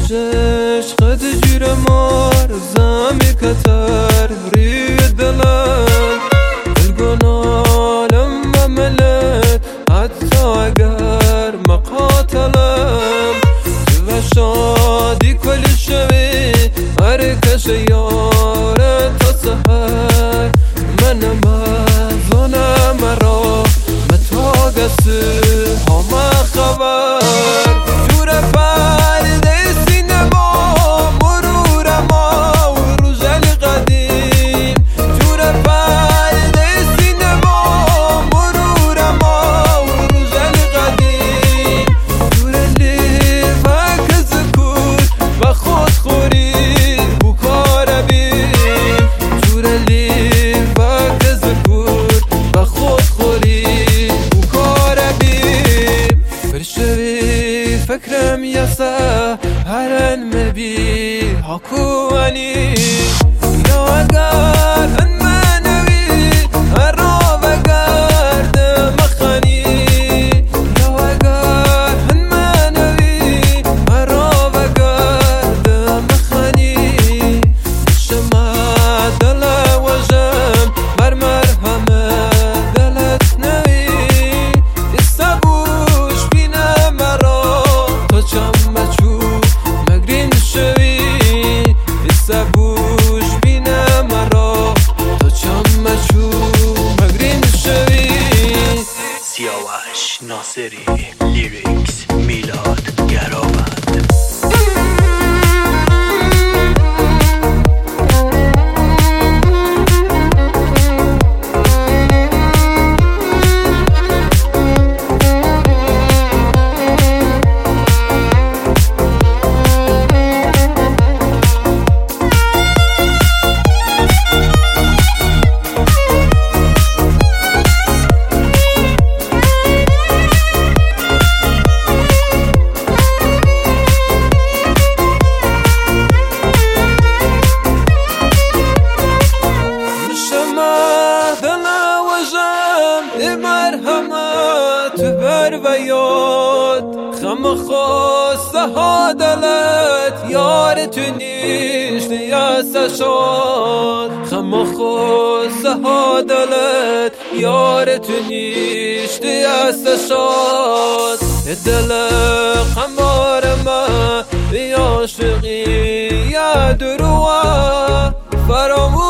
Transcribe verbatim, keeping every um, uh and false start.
عشقت جور مار زمی کتر روی دلم دلگنالم مملت حتی اگر مقاتلم و شادی کل شوی هر کش یاره تا سهر من مزانم مرا متا گسه همه خبر جور پرده سینما مرور ما و روزل قدیم جور پرده سینما مرور ما و روزل قدیم جور لیفک زکور و خودخوری بو کار بیم جور لیفک زکور و خودخوری بو کار بیم فرشوی فکرم یسا هرن مبی حکوانی یا اگر هن منوی هر را بگرد مخانی یا اگر هن منوی هر را بگرد مخانی شما دل وجم بر مرهم دلت نوی استبوش بینم مرا تا چمچو مگرین شوی استبوش بینم مرا تا چمچو مگرین شوی سیاوش ناصری لیریکس میلاد گراوند مرحمت بر و یاد خم خواسته ها دلت یار تو نیشت یست شاد خم خواسته ها دلت یار تو نیشت یست شاد دل قمار ما یا عاشقی یا دروا فراموش